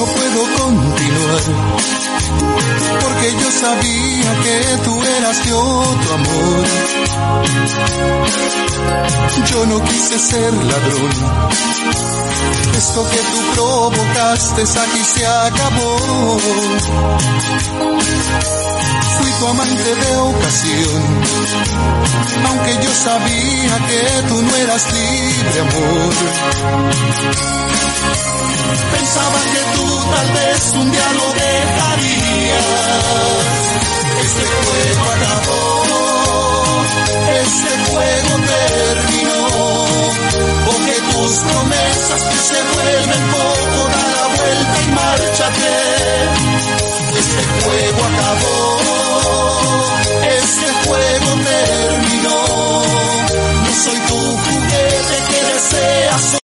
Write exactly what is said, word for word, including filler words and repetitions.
no puedo continuar, porque yo sabía que tú eras de otro amor. Yo no quise ser ladrón, esto que tú provocaste aquí se acabó. Fui tu amante de ocasión, aunque yo sabía que tú no eras libre, amor. Pensaba que tú tal vez un día lo dejarías. Este juego acabó, este juego terminó, porque tus promesas que se vuelven poco, da la vuelta y márchate. Este juego acabó, este juego terminó, no soy tu juguete que deseas.